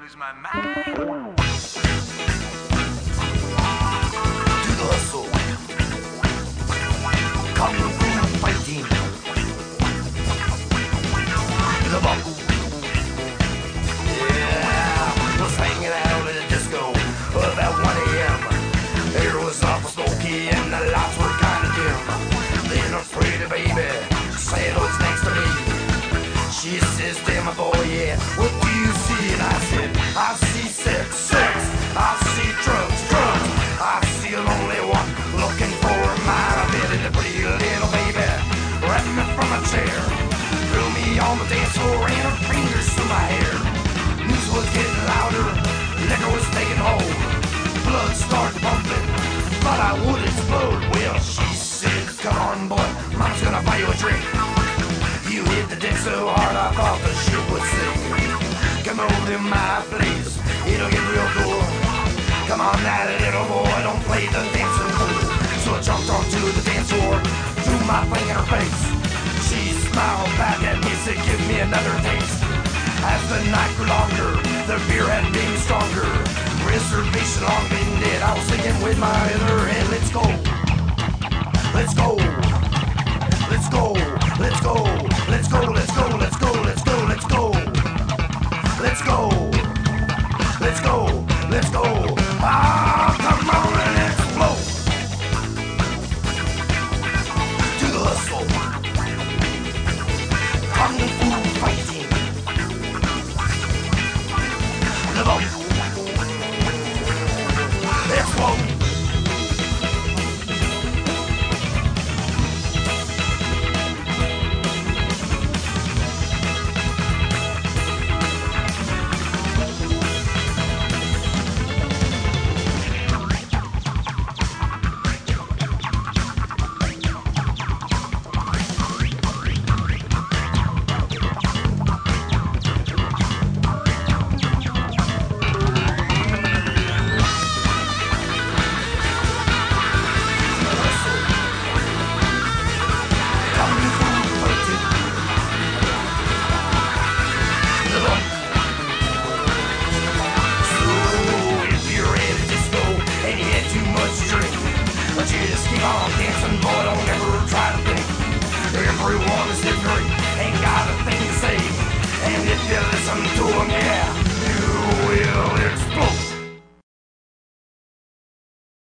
lose my mind. Do the hustle. Kung fu fighting. The buckle. Yeah, was hanging out at a disco about 1 a.m. Air was awful smoky and the lights were kinda dim. Then a pretty baby said what's next to me. She says, damn my boy, yeah, what do you see? And I said, I see sex, I see drugs, I see a lonely one looking for my bed. And the pretty little baby wrapped me from a chair, threw me on the dance floor and her fingers through my hair. News was getting louder, liquor was taking hold, blood started pumping, but I would explode. Well, she said, come on boy, mom's gonna buy you a drink. You hit the deck so hard I thought the ship would sink. Come over to my place, it'll get real cool. Come on now little boy, don't play the dancing fool. So I jumped onto the dance floor, threw my thing in her face. She smiled back at me, said give me another taste. As the night grew longer, the beer had been stronger. Reservation long been dead, I was singing with my other head. Let's go, let's go, let's go, let's go, let's go, let's go, let's go, let's go, let's go, let's go, let's go, let's go. Ah, come on and explode. To the hustle, kung fu fighting. The boat, explode. Just keep on dancing, boy, don't